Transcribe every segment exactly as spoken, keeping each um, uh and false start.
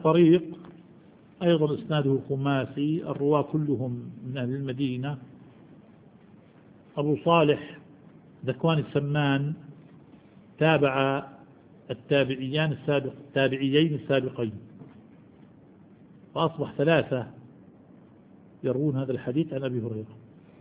الطريق أيضا إسناده خماسي، الرواة كلهم من أهل المدينة. أبو صالح ذكوان السمان تابع التابعيان السابق التابعيين السابقين، فأصبح ثلاثة يروون هذا الحديث عن أبي هريرة.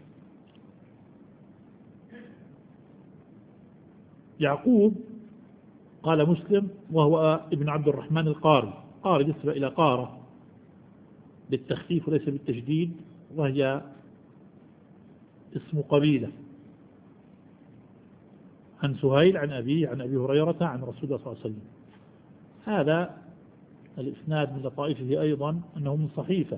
يعقوب قال مسلم وهو ابن عبد الرحمن القاري، قاري نسبة إلى قارة بالتخفيف وليس بالتشديد، وهي اسم قبيلة، عن سهيل عن أبيه عن أبي هريرة عن رسول الله صلى الله عليه وسلم. هذا الإسناد من لطائفه أيضا أنه من صحيفة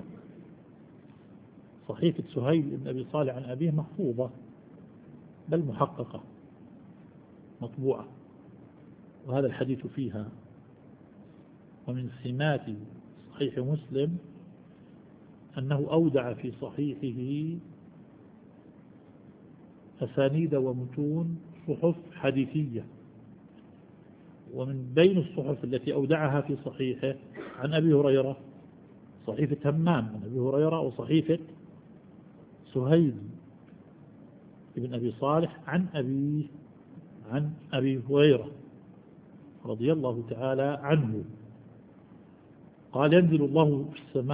صحيفة سهيل بن أبي صالح عن أبيه محفوظة بل محققة مطبوعة، وهذا الحديث فيها. ومن سمات صحيح مسلم أنه أودع في صحيحه أسانيد ومتون صحف حديثية، ومن بين الصحف التي أودعها في صحيحه عن أبي هريرة صحيفة همام عن أبي هريرة، وصحيفة سهيل بن أبي صالح عن أبيه عن أبي هريرة رضي الله تعالى عنه قال: ينزل الله في السماء